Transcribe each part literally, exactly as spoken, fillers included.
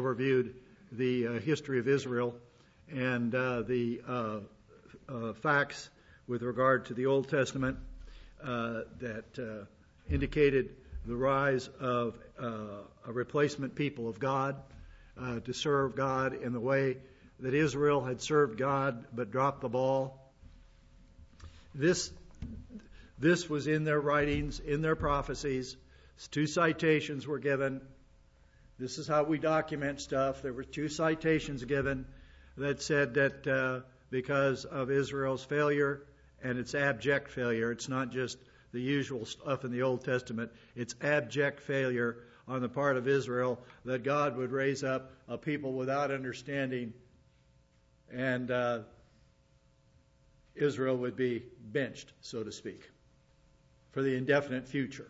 overviewed the uh, history of Israel and uh, the uh, uh, facts with regard to the Old Testament uh, that uh, indicated the rise of uh, a replacement people of God uh, to serve God in the way that Israel had served God but dropped the ball. This this was in their writings, in their prophecies. Two citations were given. This is how we document stuff. There were two citations given that said that uh, because of Israel's failure and its abject failure, it's not just the usual stuff in the Old Testament, it's abject failure on the part of Israel, that God would raise up a people without understanding, and uh, Israel would be benched, so to speak, for the indefinite future.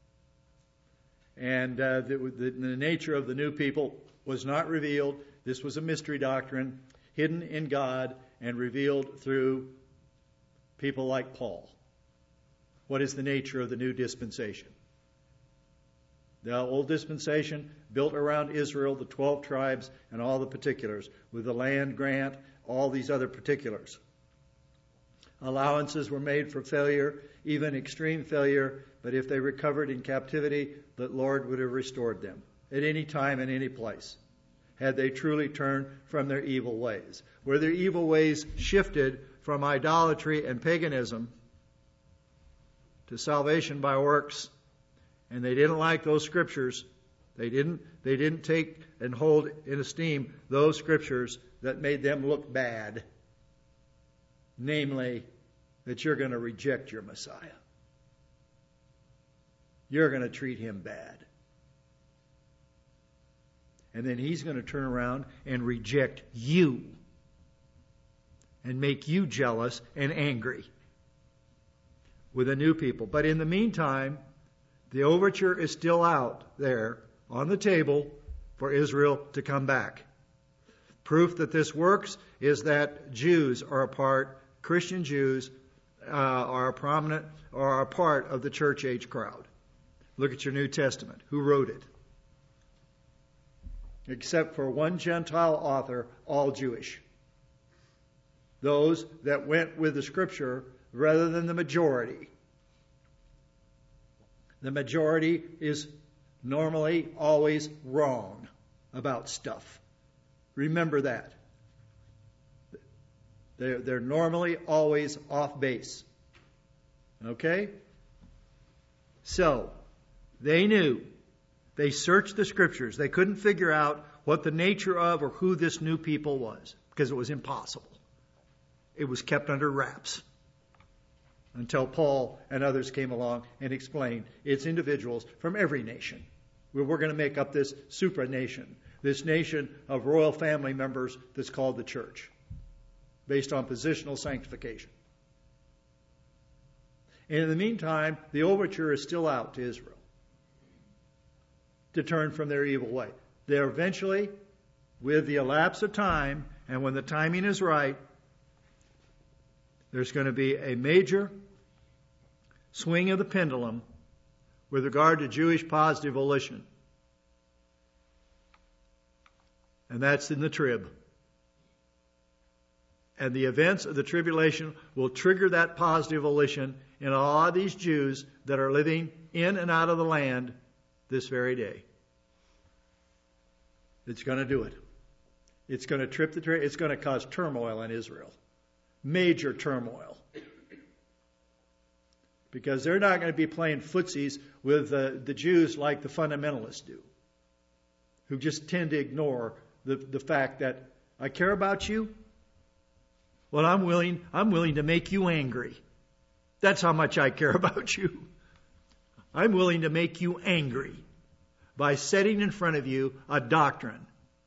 And uh, the, the, the nature of the new people was not revealed. This was a mystery doctrine, hidden in God and revealed through people like Paul. What is the nature of the new dispensation? The old dispensation built around Israel, the twelve tribes, and all the particulars, with the land grant, all these other particulars. Allowances were made for failure, even extreme failure, but if they recovered in captivity, the Lord would have restored them at any time and any place, had they truly turned from their evil ways. Where their evil ways shifted from idolatry and paganism to salvation by works, and they didn't like those scriptures, they didn't they didn't take and hold in esteem those scriptures that made them look bad. Namely, that you're going to reject your Messiah. You're going to treat him bad. And then he's going to turn around and reject you and make you jealous and angry with a new people. But in the meantime, the overture is still out there on the table for Israel to come back. Proof that this works is that Jews are a part, Christian Jews uh, are a prominent or are a part of the church age crowd. Look at your New Testament. Who wrote it? Except for one Gentile author, all Jewish. Those that went with the Scripture rather than the majority. The majority is normally always wrong about stuff. Remember that. They're, they're normally always off base. Okay? So, they knew. They searched the Scriptures. They couldn't figure out what the nature of or who this new people was, because it was impossible. It was kept under wraps until Paul and others came along and explained it's individuals from every nation. We're going to make up this supranation, this nation of royal family members that's called the church, based on positional sanctification. And in the meantime, the overture is still out to Israel to turn from their evil way. They're eventually, with the elapse of time, and when the timing is right, there's going to be a major swing of the pendulum with regard to Jewish positive volition. And that's in the trib. And the events of the tribulation will trigger that positive volition in a lot of these Jews that are living in and out of the land this very day. It's going to do it. It's going to trip the trade. It's going to cause turmoil in Israel. Major turmoil. Because they're not going to be playing footsies with uh, the Jews like the fundamentalists do, who just tend to ignore the, the fact that I care about you. Well, I'm willing, I'm willing to make you angry. That's how much I care about you. I'm willing to make you angry by setting in front of you a doctrine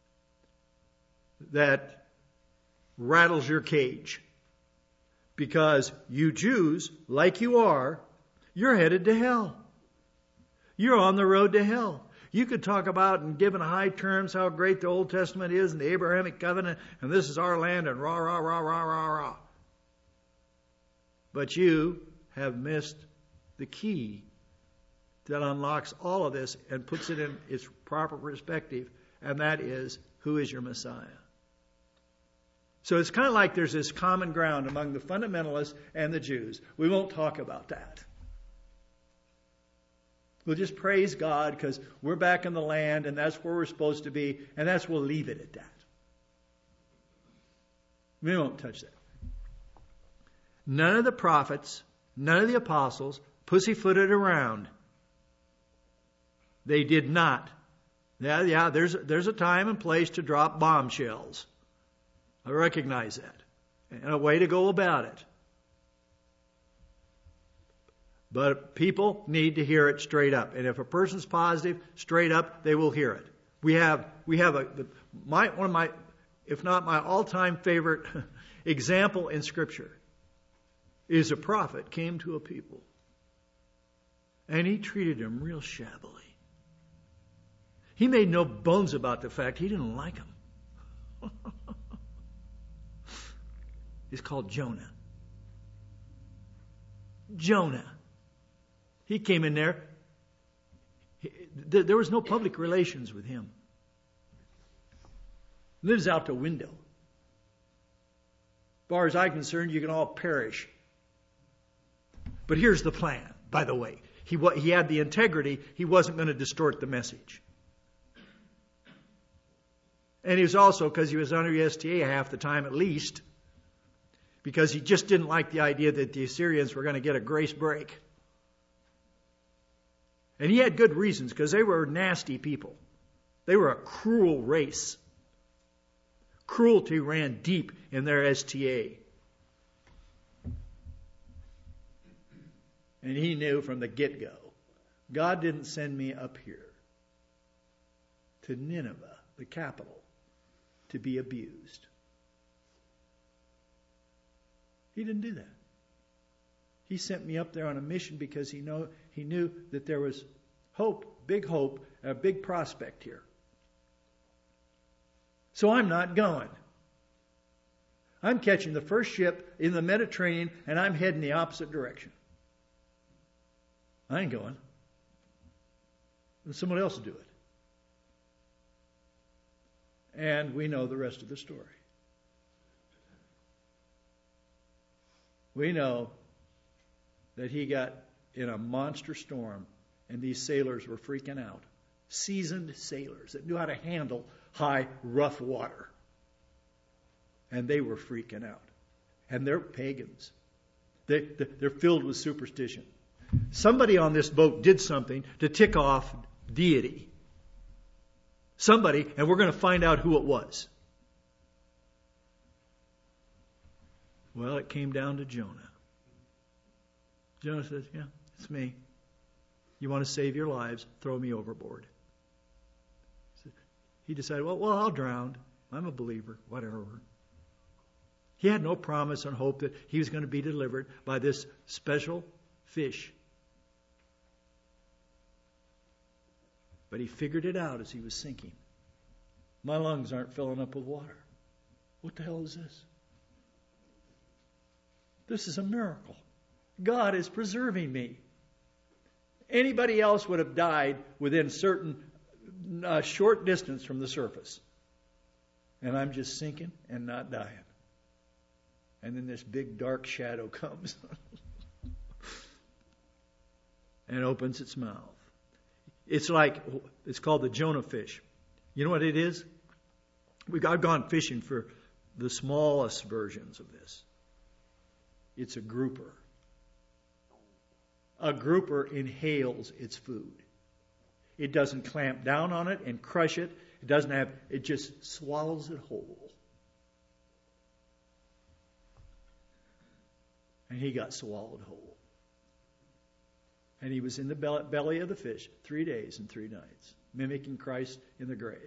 that rattles your cage. Because you Jews, like you are, you're headed to hell. You're on the road to hell. You could talk about and give in high terms how great the Old Testament is and the Abrahamic covenant and this is our land and rah, rah, rah, rah, rah, rah. But you have missed the key that unlocks all of this and puts it in its proper perspective and that is, who is your Messiah? So it's kind of like there's this common ground among the fundamentalists and the Jews. We won't talk about that. We'll just praise God because we're back in the land and that's where we're supposed to be, and that's we'll leave it at that. We won't touch that. None of the prophets, none of the apostles pussyfooted around. They did not. Yeah, yeah, there's, there's a time and place to drop bombshells. I recognize that. And a way to go about it. But people need to hear it straight up. And if a person's positive, straight up, they will hear it. We have, we have a, my, one of my, if not my all-time favorite example in Scripture is a prophet came to a people. And he treated them real shabbily. He made no bones about the fact he didn't like them. He's called Jonah. Jonah. He came in there. He, there was no public relations with him. Lives out the window. As far as I'm concerned, you can all perish. But here's the plan, by the way. He, he had the integrity. He wasn't going to distort the message. And he was also, because he was under S T A half the time at least, because he just didn't like the idea that the Assyrians were going to get a grace break. And he had good reasons, because they were nasty people. They were a cruel race. Cruelty ran deep in their S T A. And he knew from the get-go, God didn't send me up here to Nineveh, the capital, to be abused. He didn't do that. He sent me up there on a mission because he know he knew that there was hope, big hope, a big prospect here. So I'm not going. I'm catching the first ship in the Mediterranean and I'm heading the opposite direction. I ain't going. Let someone else do it. And we know the rest of the story. We know that he got in a monster storm and these sailors were freaking out. Seasoned sailors that knew how to handle high, rough water. And they were freaking out. And they're pagans. They, they're filled with superstition. Somebody on this boat did something to tick off deity. Somebody, and we're going to find out who it was. Well, it came down to Jonah. Jonah says, yeah, it's me. You want to save your lives? Throw me overboard. He decided, well, well, I'll drown. I'm a believer, whatever. He had no promise and hope that he was going to be delivered by this special fish. But he figured it out as he was sinking. My lungs aren't filling up with water. What the hell is this? This is a miracle. God is preserving me. Anybody else would have died within certain uh, short distance from the surface. And I'm just sinking and not dying. And then this big dark shadow comes and opens its mouth. It's like, it's called the Jonah fish. You know what it is? We've, I've gone fishing for the smallest versions of this. It's a grouper. A grouper inhales its food. It doesn't clamp down on it and crush it. It doesn't have, it just swallows it whole. And he got swallowed whole. And he was in the belly of the fish three days and three nights, mimicking Christ in the grave.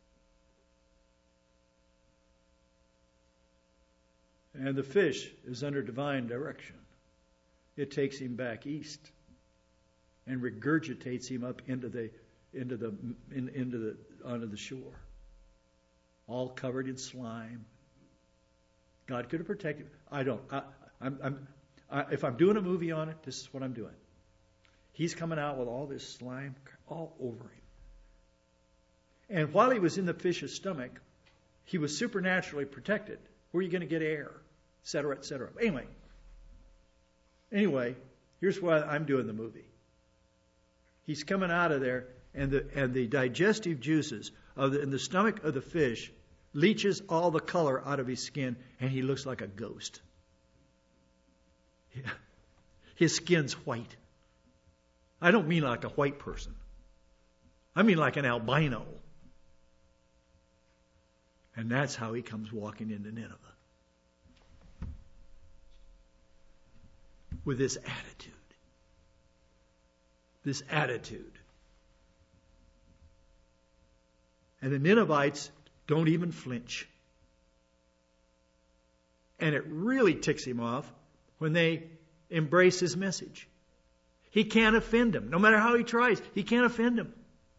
And the fish is under divine direction. It takes him back east and regurgitates him up into the into the in, into the onto the shore, all covered in slime. God could have protected. I don't. I, I'm, I'm, I, if I'm doing a movie on it, this is what I'm doing. He's coming out with all this slime all over him. And while he was in the fish's stomach, he was supernaturally protected. Where are you going to get air? Et cetera, et cetera. Anyway, anyway, here's why I'm doing the movie. He's coming out of there, and the and the digestive juices of the, in the stomach of the fish leaches all the color out of his skin, and he looks like a ghost. Yeah. His skin's white. I don't mean like a white person. I mean like an albino. And that's how he comes walking into Nineveh. With this attitude. This attitude. And the Ninevites don't even flinch. And it really ticks him off when they embrace his message. He can't offend them. No matter how he tries, he can't offend them.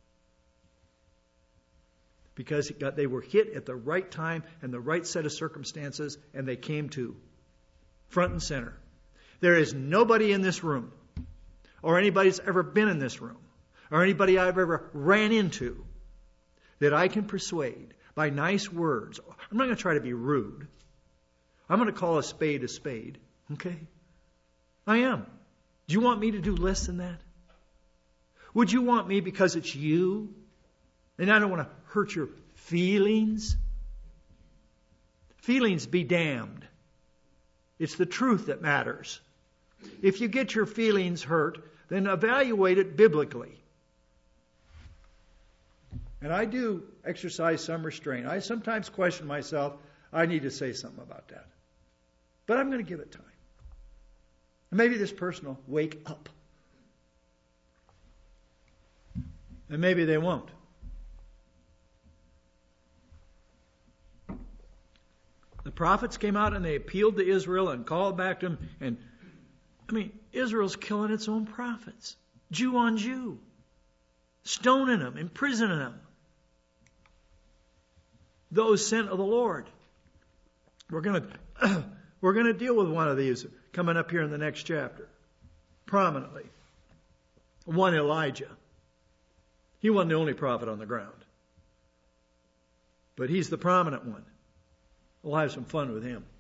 Because it got, they were hit at the right time and the right set of circumstances, and they came to front and center. There is nobody in this room, or anybody that's ever been in this room, or anybody I've ever ran into, that I can persuade by nice words. I'm not going to try to be rude. I'm going to call a spade a spade. Okay? I am. Do you want me to do less than that? Would you want me because it's you? And I don't want to hurt your feelings. Feelings be damned. It's the truth that matters. If you get your feelings hurt, then evaluate it biblically. And I do exercise some restraint. I sometimes question myself, I need to say something about that. But I'm going to give it time. And maybe this person will wake up. And maybe they won't. The prophets came out and they appealed to Israel and called back to them. And, I mean, Israel's killing its own prophets. Jew on Jew. Stoning them, imprisoning them. Those sent of the Lord. We're going to we're going to deal with one of these coming up here in the next chapter. Prominently. One Elijah. He wasn't the only prophet on the ground. But he's the prominent one. We'll have some fun with him.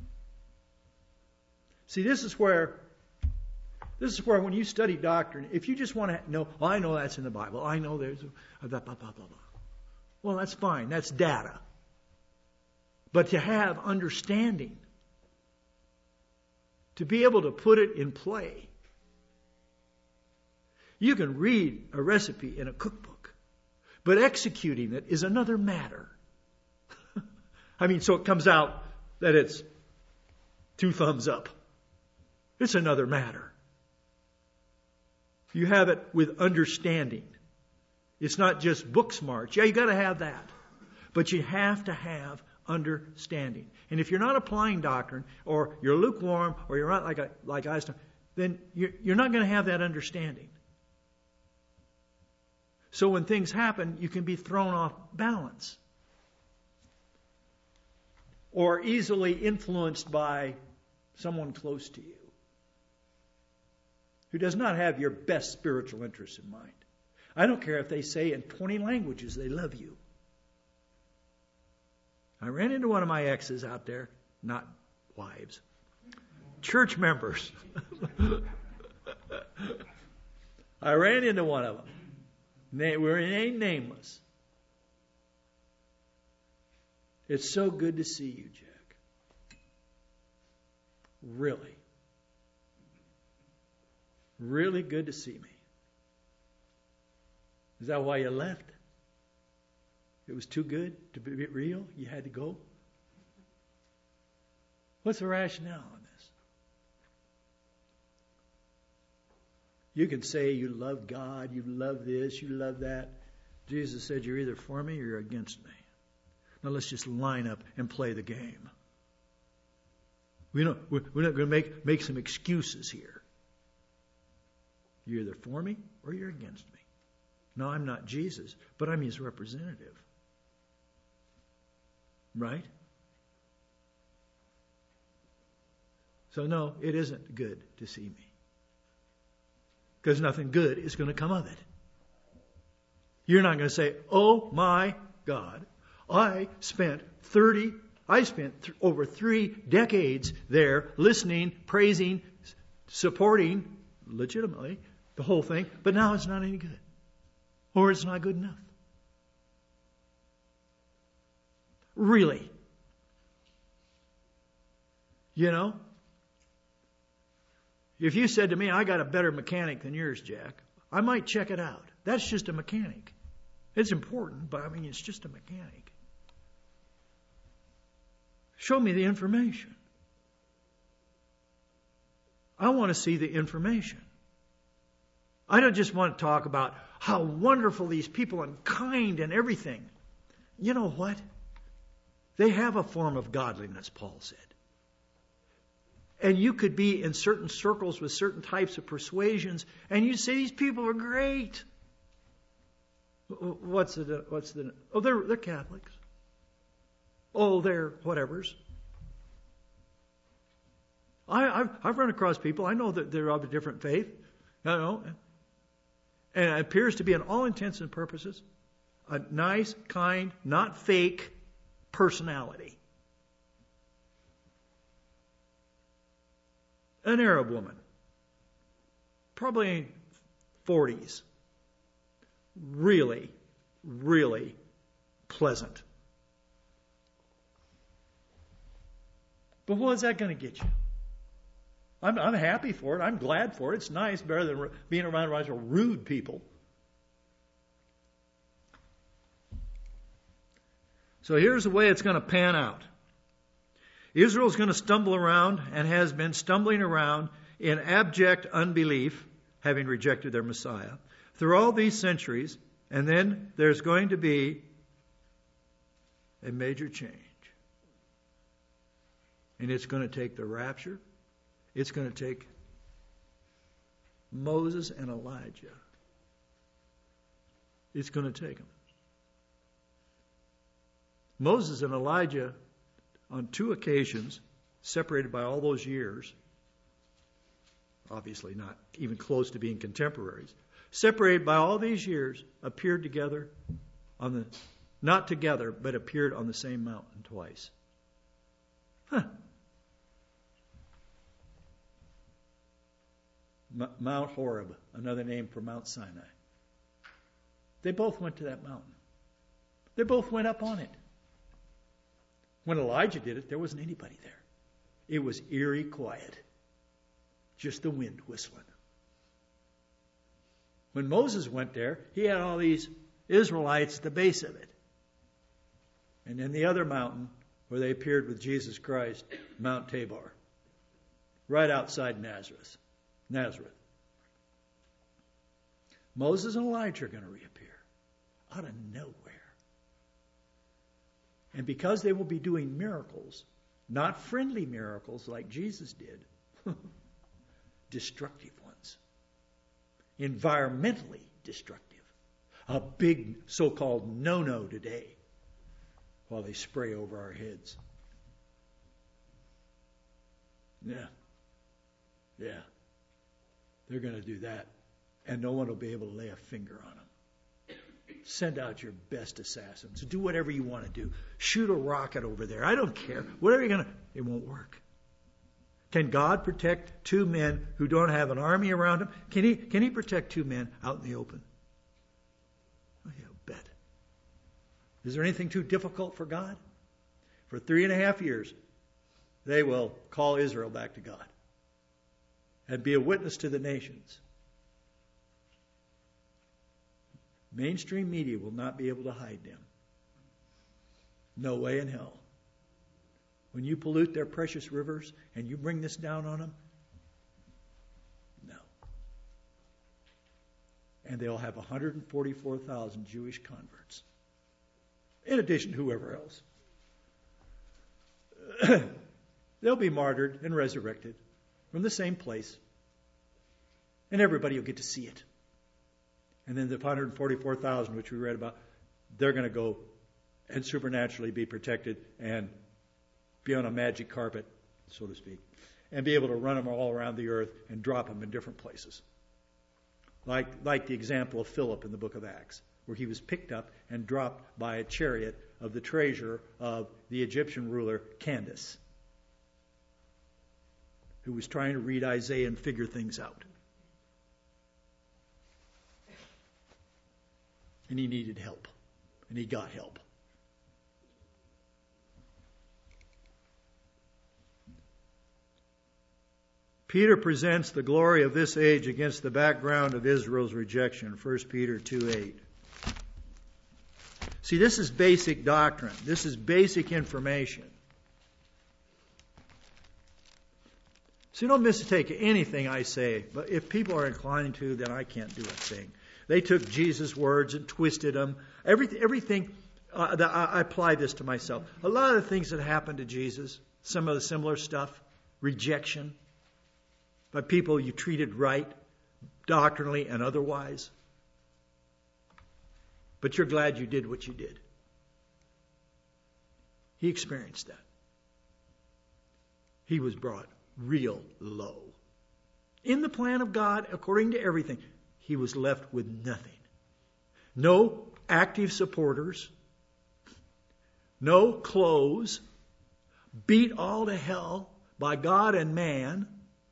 See, this is where, this is where when you study doctrine, if you just want to know, oh, I know that's in the Bible. I know there's a blah, blah, blah, blah, blah. Well, that's fine. That's data. But to have understanding, to be able to put it in play. You can read a recipe in a cookbook, but executing it is another matter. I mean, so it comes out that it's two thumbs up. It's another matter. You have it with understanding. It's not just book smarts. Yeah, you got to have that. But you have to have understanding. And if you're not applying doctrine, or you're lukewarm, or you're not like a, like Einstein, then you're, you're not going to have that understanding. So when things happen, you can be thrown off balance. Or easily influenced by someone close to you who does not have your best spiritual interests in mind. I don't care if they say in twenty languages they love you. I ran into one of my exes out there, not wives, church members. I ran into one of them. They were nameless. It's so good to see you, Jack. Really. Really good to see me. Is that why you left? It was too good to be real? You had to go? What's the rationale on this? You can say you love God, you love this, you love that. Jesus said you're either for me or you're against me. Now let's just line up and play the game. We don't, we're not going to make, make some excuses here. You're either for me or you're against me. No, I'm not Jesus, but I'm his representative. Right? So no, it isn't good to see me. Because nothing good is going to come of it. You're not going to say, oh my God. I spent thirty, I spent th- over three decades there listening, praising, supporting, legitimately, the whole thing, but now it's not any good. Or it's not good enough. Really. You know? If you said to me, I got a better mechanic than yours, Jack, I might check it out. That's just a mechanic. It's important, but I mean, it's just a mechanic. Show me the information. I want to see the information. I don't just want to talk about how wonderful these people and kind and everything. You know what? They have a form of godliness, Paul said. And you could be in certain circles with certain types of persuasions, and you'd say, these people are great. What's the, what's the, oh, they're, they're Catholics. Oh, they're whatevers. I, I've, I've run across people, I know that they're of a different faith, you know, and it appears to be, in all intents and purposes, a nice, kind, not fake personality. An Arab woman, probably forties, really, really pleasant. But what is that going to get you? I'm, I'm happy for it. I'm glad for it. It's nice, better than being around a bunch of rude people. So here's the way it's going to pan out. Israel's going to stumble around and has been stumbling around in abject unbelief, having rejected their Messiah, through all these centuries, and then there's going to be a major change. And it's going to take the rapture. It's going to take Moses and Elijah. It's going to take them. Moses and Elijah, on two occasions, separated by all those years, obviously not even close to being contemporaries, separated by all these years, appeared together on the, not together, but appeared on the same mountain twice. Huh. M- Mount Horeb, another name for Mount Sinai. They both went to that mountain. They both went up on it. When Elijah did it, there wasn't anybody there. It was eerie quiet. Just the wind whistling. When Moses went there, he had all these Israelites at the base of it. And then the other mountain, where they appeared with Jesus Christ, Mount Tabor, right outside Nazareth. Nazareth. Moses and Elijah are going to reappear out of nowhere. And because they will be doing miracles, not friendly miracles like Jesus did, destructive ones, environmentally destructive, a big so-called no-no today, while they spray over our heads. Yeah. Yeah. They're going to do that, and no one will be able to lay a finger on them. Send out your best assassins. Do whatever you want to do. Shoot a rocket over there. I don't care. Whatever you're going to... It won't work. Can God protect two men who don't have an army around them? Can he, can he protect two men out in the open? Oh, yeah, bet. Is there anything too difficult for God? For three and a half years, they will call Israel back to God and be a witness to the nations. Mainstream media will not be able to hide them. No way in hell. When you pollute their precious rivers and you bring this down on them, no. And they'll have one hundred forty-four thousand Jewish converts, in addition to whoever else. They'll be martyred and resurrected from the same place, and everybody will get to see it. And then the one hundred forty-four thousand, which we read about, they're going to go and supernaturally be protected and be on a magic carpet, so to speak, and be able to run them all around the earth and drop them in different places. Like, like the example of Philip in the book of Acts. where he was picked up and dropped by a chariot of the treasurer of the Egyptian ruler Candace, who was trying to read Isaiah and figure things out. And he needed help. And he got help. Peter presents the glory of this age against the background of Israel's rejection. First Peter two eight. See, this is basic doctrine. This is basic information. So don't mistake anything I say, but if people are inclined to, then I can't do a thing. They took Jesus' words and twisted them. Everything, everything uh, that I, I apply this to myself. A lot of the things that happened to Jesus, some of the similar stuff, rejection by people you treated right, doctrinally and otherwise. But you're glad you did what you did. He experienced that. He was brought real low. In the plan of God, according to everything, he was left with nothing. No active supporters. No clothes. Beat all to hell by God and man.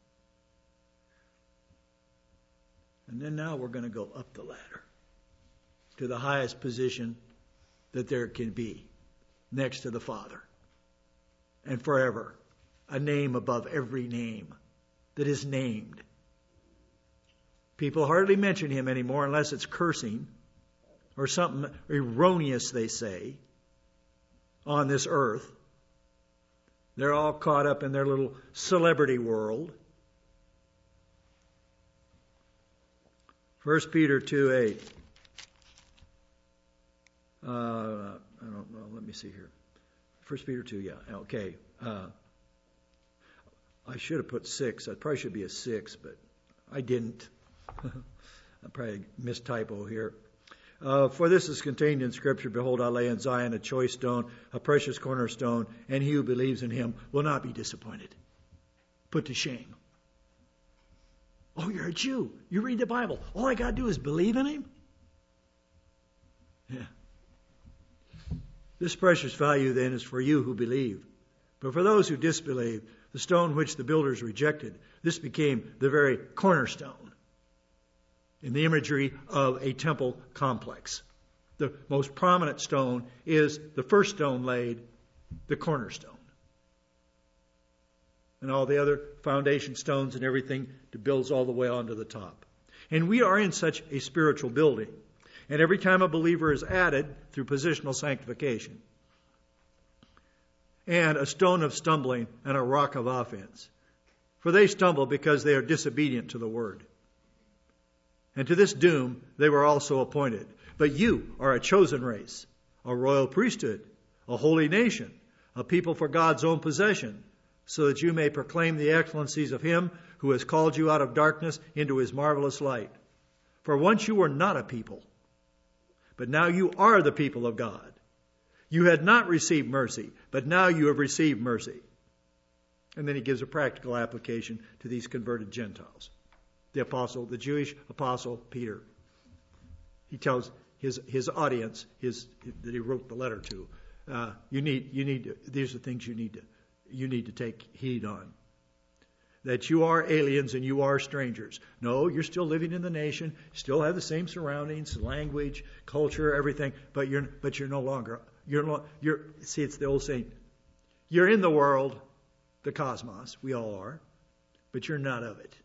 And then now we're going to go up the ladder to the highest position that there can be, next to the Father. And forever, a name above every name that is named. People hardly mention him anymore unless it's cursing or something erroneous, they say, on this earth. They're all caught up in their little celebrity world. First Peter two eight. Uh, I don't know. Let me see here. First Peter two, yeah. Okay. Uh, I should have put six. I probably should be a six, but I didn't. I probably mistypo here. Uh, For this is contained in Scripture, behold, I lay in Zion a choice stone, a precious cornerstone, and he who believes in him will not be disappointed. Put to shame. Oh, you're a Jew. You read the Bible. All I got to do is believe in him? Yeah. This precious value then is for you who believe. But for those who disbelieve, the stone which the builders rejected, this became the very cornerstone in the imagery of a temple complex. The most prominent stone is the first stone laid, the cornerstone. And all the other foundation stones and everything to builds all the way onto the top. And we are in such a spiritual building. And every time a believer is added through positional sanctification, and a stone of stumbling and a rock of offense. For they stumble because they are disobedient to the word. And to this doom they were also appointed. But you are a chosen race, a royal priesthood, a holy nation, a people for God's own possession, so that you may proclaim the excellencies of him who has called you out of darkness into his marvelous light. For once you were not a people, but now you are the people of God. You had not received mercy, but now you have received mercy. And then he gives a practical application to these converted Gentiles. The apostle, the Jewish apostle Peter. He tells his his audience, his that he wrote the letter to, uh, you need you need to, these are things you need to you need to take heed on. That you are aliens and you are strangers. No, you're still living in the nation, still have the same surroundings, language, culture, everything, but you're but you're no longer you're no, you're see it's the old saying, you're in the world, the cosmos, we all are, but you're not of it.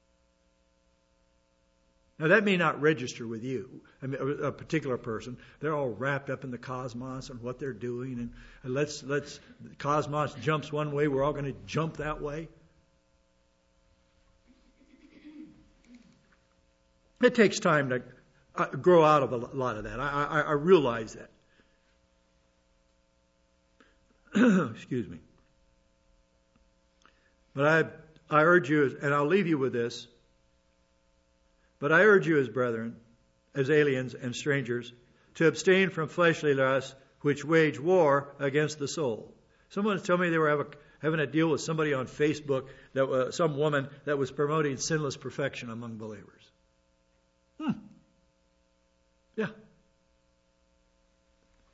Now that may not register with you, I mean, a particular person. They're all wrapped up in the cosmos and what they're doing, and, and let's let's the cosmos jumps one way, we're all going to jump that way. It takes time to uh, grow out of a lot of that. I, I, I realize that. Excuse me. But I I urge you, and I'll leave you with this. But I urge you as brethren, as aliens and strangers, to abstain from fleshly lusts which wage war against the soul. Someone told me they were having a, having a deal with somebody on Facebook, that uh, some woman that was promoting sinless perfection among believers. Hmm. Yeah.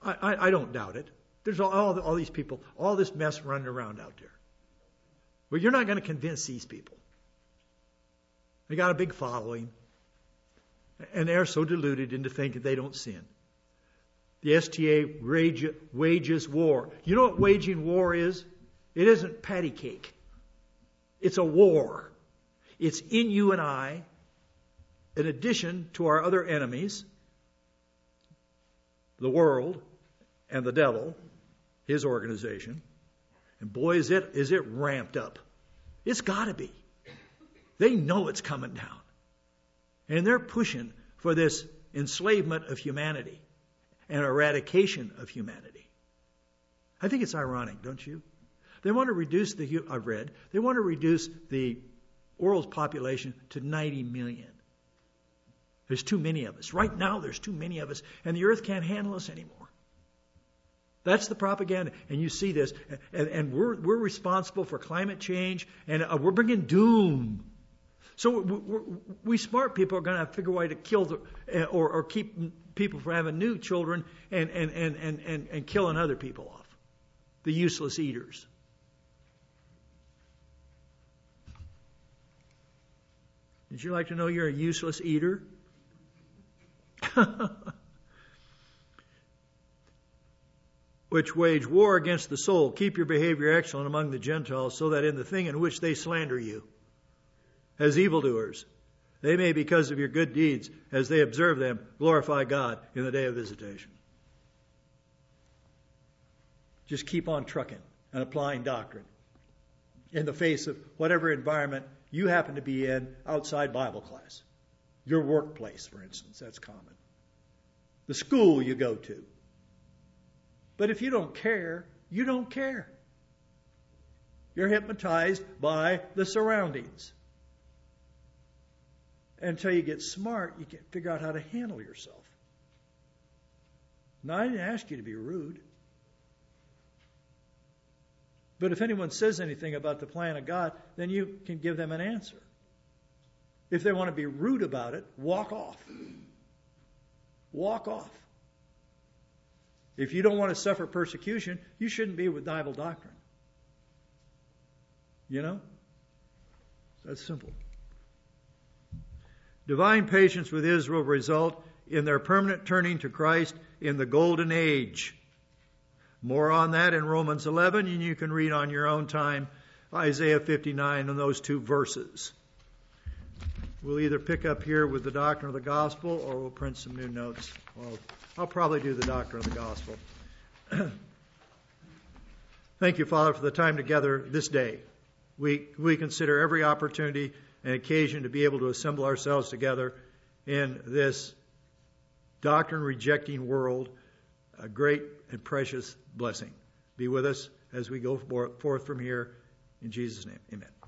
I, I, I don't doubt it. There's all, all, all these people, all this mess running around out there. Well, you're not going to convince these people. They got a big following. And they're so deluded into thinking they don't sin. The S T A rage, wages war. You know what waging war is? It isn't patty cake. It's a war. It's in you and I, in addition to our other enemies, the world and the devil, his organization. And boy, is it is it ramped up. It's got to be. They know it's coming down. And they're pushing for this enslavement of humanity and eradication of humanity. I think it's ironic, don't you? They want to reduce the, I've read, they want to reduce the world's population to ninety million. There's too many of us. Right now, there's too many of us, and the earth can't handle us anymore. That's the propaganda. And you see this, and, and we're, we're responsible for climate change, and uh, we're bringing doom. So we, we, we smart people are going to have to figure a way to kill the, uh, or, or keep people from having new children and, and, and, and, and, and killing other people off. The useless eaters. Would you like to know you're a useless eater? Which wage war against the soul. Keep your behavior excellent among the Gentiles, so that in the thing in which they slander you, as evildoers, they may, because of your good deeds, as they observe them, glorify God in the day of visitation. Just keep on trucking and applying doctrine in the face of whatever environment you happen to be in outside Bible class. Your workplace, for instance, that's common. The school you go to. But if you don't care, you don't care. You're hypnotized by the surroundings. Until you get smart, you can figure out how to handle yourself. Now, I didn't ask you to be rude. But if anyone says anything about the plan of God, then you can give them an answer. If they want to be rude about it, walk off. Walk off. If you don't want to suffer persecution, you shouldn't be with Bible doctrine. You know? That's simple. Divine patience with Israel result in their permanent turning to Christ in the golden age. More on that in Romans eleven, and you can read on your own time Isaiah fifty-nine and those two verses. We'll either pick up here with the doctrine of the gospel or we'll print some new notes. Well, I'll probably do the doctrine of the gospel. Thank you, Father, for the time together this day. We, we consider every opportunity and occasion to be able to assemble ourselves together in this doctrine-rejecting world, a great and precious blessing. Be with us as we go forth from here. In Jesus' name, amen.